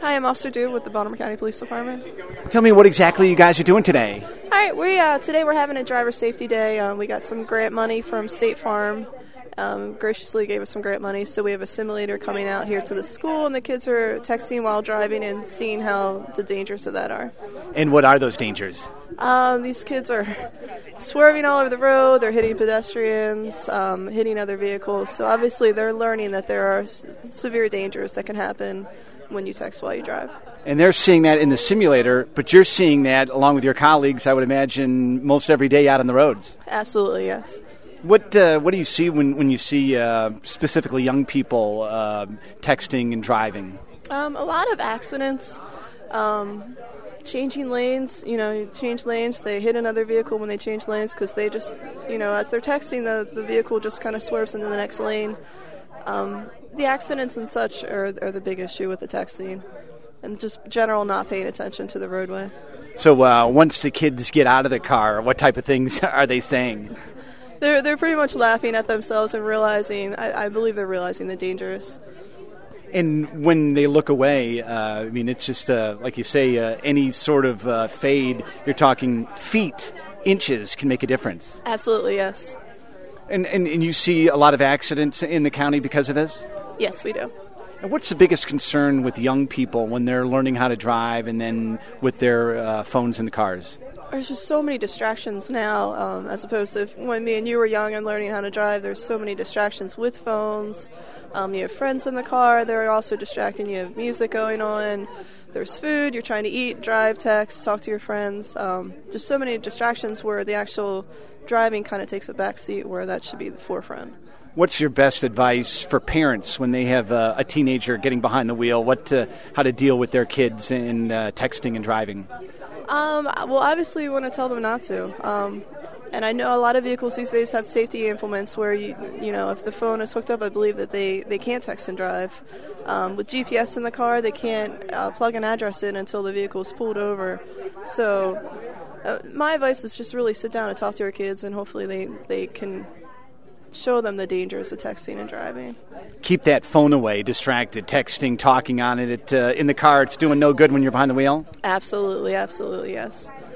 Hi, I'm Officer Dude with the Baltimore County Police Department. Tell me what exactly you guys are doing today. All right, today we're having a driver safety day. We got some grant money from State Farm. Graciously gave us some grant money, so we have a simulator coming out here to the school, and the kids are texting while driving and seeing how the dangers of that are. And what are those dangers? These kids are swerving all over the road, they're hitting pedestrians, hitting other vehicles, so obviously they're learning that there are severe dangers that can happen when you text while you drive. And they're seeing that in the simulator, but you're seeing that along with your colleagues, I would imagine, most every day out on the roads. Absolutely, yes. What do you see when you see specifically young people texting and driving? A lot of accidents, changing lanes. You change lanes, they hit another vehicle when they change lanes because they just, as they're texting, the vehicle just kind of swerves into the next lane. The accidents and such are the big issue with the texting, and just general not paying attention to the roadway. So once the kids get out of the car, what type of things are they saying? They're pretty much laughing at themselves and realizing, I believe they're realizing the dangers. And when they look away, it's just, like you say, any sort of fade, you're talking feet, inches can make a difference. Absolutely, yes. And you see a lot of accidents in the county because of this? Yes, we do. And what's the biggest concern with young people when they're learning how to drive and then with their phones in the cars? There's just so many distractions now, as opposed to when me and you were young and learning how to drive. There's so many distractions with phones. You have friends in the car. They're also distracting. You have music going on. There's food. You're trying to eat, drive, text, talk to your friends. Just so many distractions where the actual driving kind of takes a back seat where that should be the forefront. What's your best advice for parents when they have a teenager getting behind the wheel? How to deal with their kids in texting and driving? Well, obviously you want to tell them not to. And I know a lot of vehicles these days have safety implements where, if the phone is hooked up, I believe that they can't text and drive. With GPS in the car, they can't plug an address in until the vehicle is pulled over. So my advice is just really sit down and talk to your kids, and hopefully they can show them the dangers of texting and driving. Keep that phone away, distracted, texting, talking on it. In the car, it's doing no good when you're behind the wheel? Absolutely, yes.